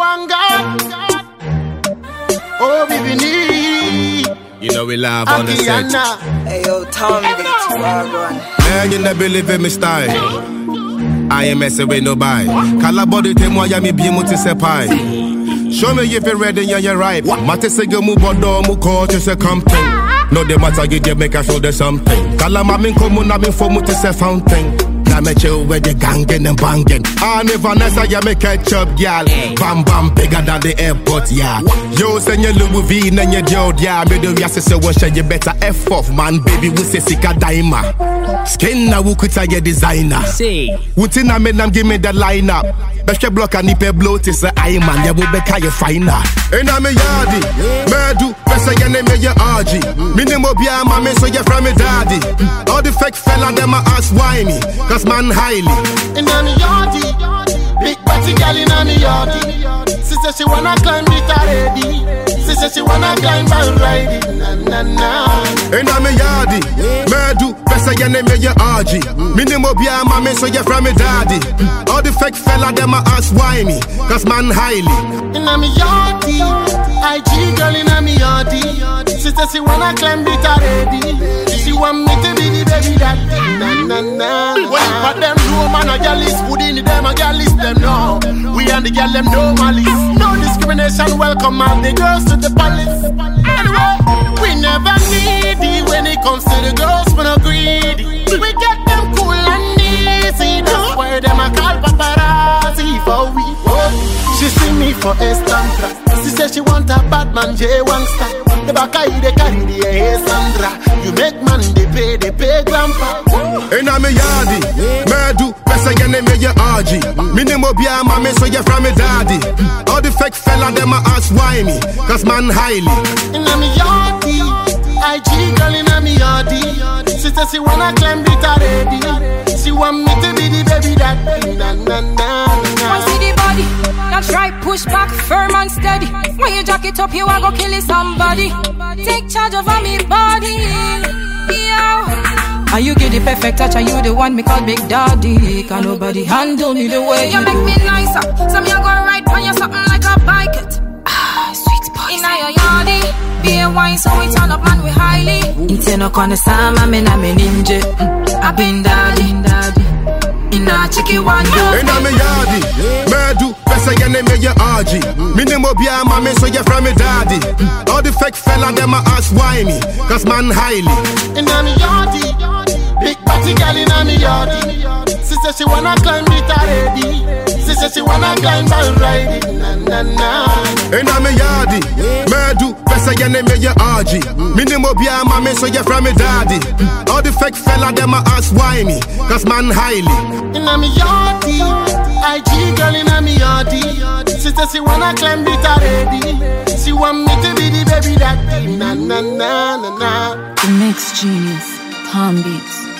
one God. Oh, baby, you know we live on the set. Hey yo, Tom Beats, run. Man, you never believe in my style. I ain't messing with nobody. Kala body te mo ya mi bi mo ti se pie. Show me if you're ready and you're right. Mate se go mu bodo mu ko te se camping. No the matter you make I show there's something. Kala ma min ko mu na min fo mu te se fountain. Na me chill with the gangin' and bangin'. And if Vanessa ya me ketchup, y'all. Bam bam bigger than the airport, yeah. Yo, send your Louis V and your Jod, yeah. Me do ya say what you better F off, man. Baby, we say sika daima. Skin na wukuta ye designer. See. Wutina me nam give me the lineup. Beshe block and nipe blow to say I man. Ya will be kaya finer. Ena me yardi. Medu, besa ya name me ya RG. Minimo biya mame so ya from me daddy. All the fake fella them a ask why me. Cause man highly. In a me yardie, big party girl in a me yardie. She said she wanna climb it already. She said she wanna climb and ride it. Na na na. In a me yardie, medu besa ya name me ya RG. Minimo biya mame so ya from me daddy. All the fake fella them a ask why me. Cause man highly. In a me yardie, IG girl in a me yardie. She said she wanna climb it already. She want me to be the baby daddy. Na na na. But them no man a girl is good in them a girl is them no. We and the girl them no malice. No discrimination, welcome all the girls to the palace. Anyway, we never needy when it comes to the girls, we no greedy. We get them cool and easy. That's why them a call paparazzi for we. She see me for Estantra. She say she want a bad man, J1 star. The back I they carry the hey Sandra. You make man they pay grandpa. In a me yardie, medu besa ya name me ya RG. Minimo biya mame so ya from me daddy. All the fake fella them a ask why me. Cause man highly. In a me yardie, IG girl in a me yardie. She said she wanna climb it already. She want me to be the baby daddy. Na na na na. I see the body, that's right, push back, firm and steady. When you jack it up, you a go kill somebody. Take charge over me body, yeah. And you get the perfect touch, and you the one me call Big Daddy. Can nobody handle me the way you make me nicer. Some you go right on you something like a bike it. Sweet boy. Inna your yardie, be a wine so we turn up man we highly. Inte no kone sama me na me ninja. I been daddy. Inna chiki one yo. Inna me yardie, medu besa ya name me ya RG. Minimo biya mame so ya from me daddy. All the fake fella them a ask why me. Cause man highly. Inna me yardie, big party girl inna me yardie. She said she wanna climb it already. She said she wanna climb and ride it. Na na na. Inna me yardie, medu besa ya name me ya RG. Minimo biya mame so ya from me daddy. All the fake fella them a ask why me. Cause man highly. Inna me yardie, IG girl inna me yardie. She said she wanna climb it already. She want me to be the baby daddy. Na na na na na. The mix genius, Tom Beats.